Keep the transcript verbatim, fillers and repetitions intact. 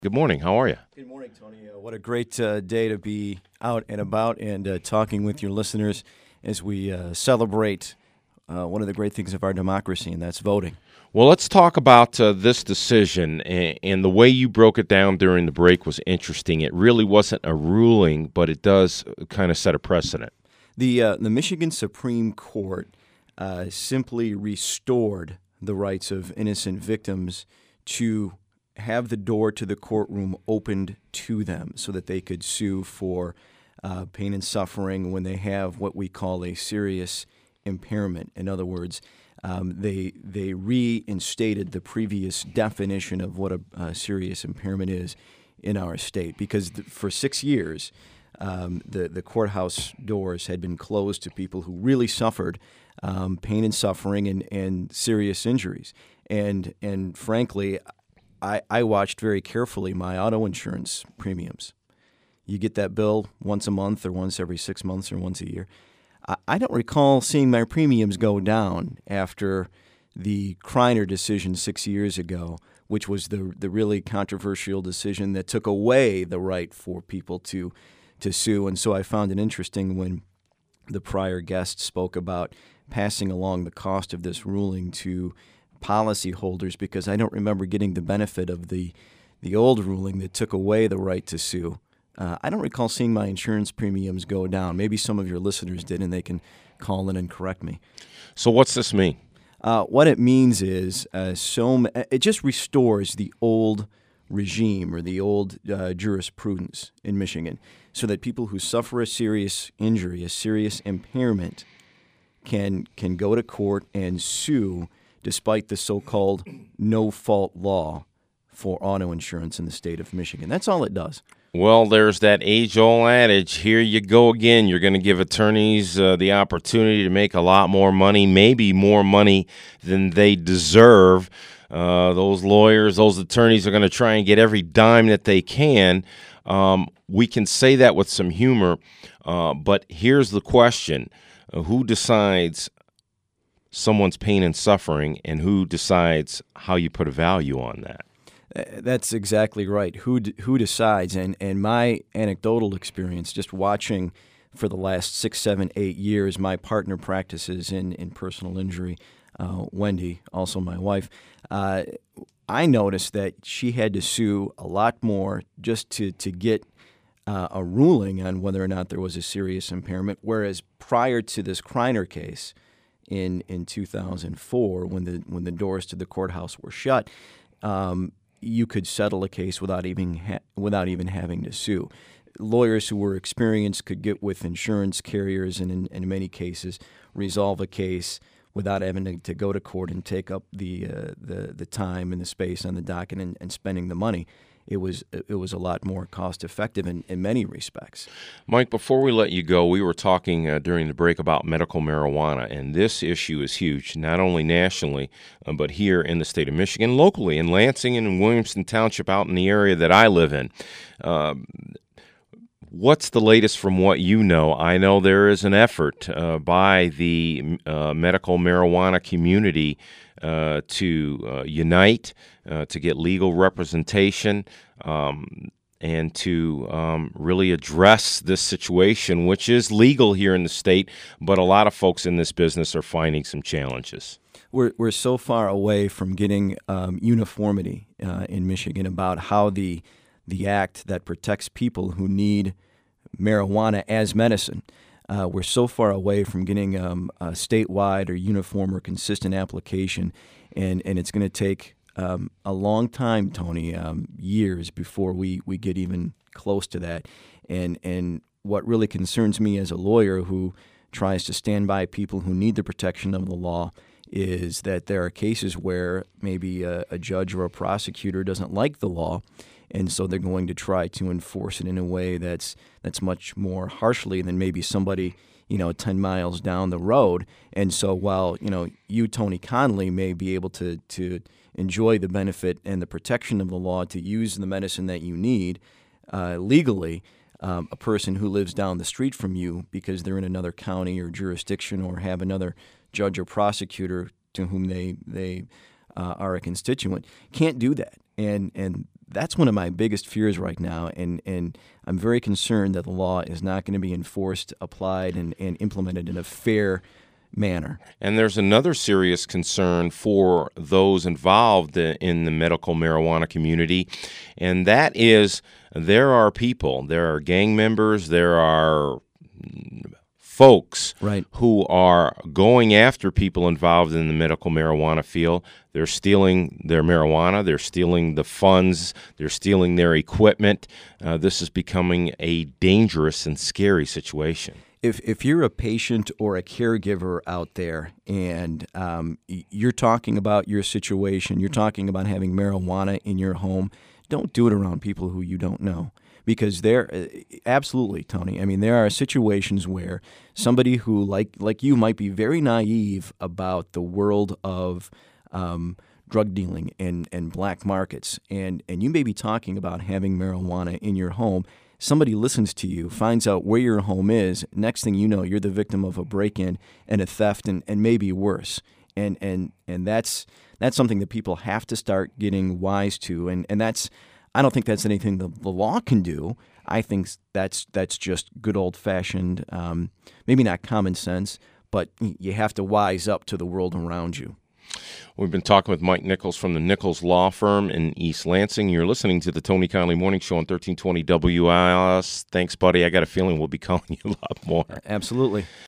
Good morning. How are you? Good morning, Tony. Uh, what a great uh, day to be out and about and uh, talking with your listeners as we uh, celebrate uh, one of the great things of our democracy, and that's voting. Well, let's talk about uh, this decision. And, and the way you broke it down during the break was interesting. It really wasn't a ruling, but it does kind of set a precedent. The, uh, the Michigan Supreme Court uh, simply restored the rights of innocent victims to have the door to the courtroom opened to them so that they could sue for uh, pain and suffering when they have what we call a serious impairment. In other words, um, they they reinstated the previous definition of what a, a serious impairment is in our state, because th- for six years um, the the courthouse doors had been closed to people who really suffered um, pain and suffering and, and serious injuries. And and frankly, I, I watched very carefully my auto insurance premiums. You get that bill once a month or once every six months or once a year. I, I don't recall seeing my premiums go down after the Kreiner decision six years ago, which was the the really controversial decision that took away the right for people to to sue. And so I found it interesting when the prior guest spoke about passing along the cost of this ruling to policyholders, because I don't remember getting the benefit of the the old ruling that took away the right to sue. Uh, I don't recall seeing my insurance premiums go down. Maybe some of your listeners did, and they can call in and correct me. So what's this mean? Uh, what it means is uh, so it just restores the old regime or the old uh, jurisprudence in Michigan, so that people who suffer a serious injury, a serious impairment, can can go to court and sue despite the so-called no-fault law for auto insurance in the state of Michigan. That's all it does. Well, there's that age-old adage, here you go again. You're going to give attorneys uh, the opportunity to make a lot more money, maybe more money than they deserve. Uh, those lawyers, those attorneys are going to try and get every dime that they can. Um, we can say that with some humor, uh, but here's the question. Uh, who decides someone's pain and suffering, and who decides how you put a value on that? Uh, That's exactly right. Who d- who decides? And and my anecdotal experience, just watching for the last six, seven, eight years, my partner practices in in personal injury, uh, Wendy, also my wife. Uh, I noticed that she had to sue a lot more just to to get uh, a ruling on whether or not there was a serious impairment. Whereas prior to this Kreiner case in in two thousand four, when the when the doors to the courthouse were shut, um, you could settle a case without even ha- without even having to sue. Lawyers who were experienced could get with insurance carriers and, in, in many cases, resolve a case without having to, to go to court and take up the uh, the the time and the space on the docket and, and spending the money. It was it was a lot more cost effective in, in many respects. Mike, before we let you go, we were talking uh, during the break about medical marijuana, and this issue is huge, not only nationally, uh, but here in the state of Michigan, locally in Lansing and in Williamston Township, out in the area that I live in. Uh, What's the latest from what you know? I know there is an effort uh, by the uh, medical marijuana community uh, to uh, unite, uh, to get legal representation, um, and to um, really address this situation, which is legal here in the state, but a lot of folks in this business are finding some challenges. We're we're so far away from getting um, uniformity uh, in Michigan about how the the act that protects people who need marijuana as medicine. Uh, we're so far away from getting um, a statewide or uniform or consistent application, and, and it's going to take um, a long time, Tony, um, years before we, we get even close to that. And and what really concerns me as a lawyer who tries to stand by people who need the protection of the law is that there are cases where maybe a, a judge or a prosecutor doesn't like the law, and so they're going to try to enforce it in a way that's that's much more harshly than maybe somebody, you know, ten miles down the road. And so while, you know, you, Tony Conley, may be able to to enjoy the benefit and the protection of the law to use the medicine that you need uh, legally, um, a person who lives down the street from you because they're in another county or jurisdiction or have another judge or prosecutor to whom they they uh, are a constituent can't do that. And and that's one of my biggest fears right now, and, and I'm very concerned that the law is not going to be enforced, applied, and, and implemented in a fair manner. And there's another serious concern for those involved in the medical marijuana community, and that is there are people, there are gang members, there are folks right. who are going after people involved in the medical marijuana field. They're stealing their marijuana, they're stealing the funds, they're stealing their equipment. Uh, this is becoming a dangerous and scary situation. If if you're a patient or a caregiver out there and um, you're talking about your situation, you're talking about having marijuana in your home, don't do it around people who you don't know. Because there, absolutely, Tony. I mean, there are situations where somebody who, like like you, might be very naive about the world of um, drug dealing and, and black markets, and, and you may be talking about having marijuana in your home. Somebody listens to you, finds out where your home is. Next thing you know, you're the victim of a break-in and a theft, and, and maybe worse. And and and that's that's something that people have to start getting wise to. And and that's I don't think that's anything the, the law can do. I think that's that's just good old-fashioned, um, maybe not common sense, but you have to wise up to the world around you. We've been talking with Mike Nichols from the Nichols Law Firm in East Lansing. You're listening to the Tony Conley Morning Show on thirteen twenty W I S. Thanks, buddy. I got a feeling we'll be calling you a lot more. Absolutely.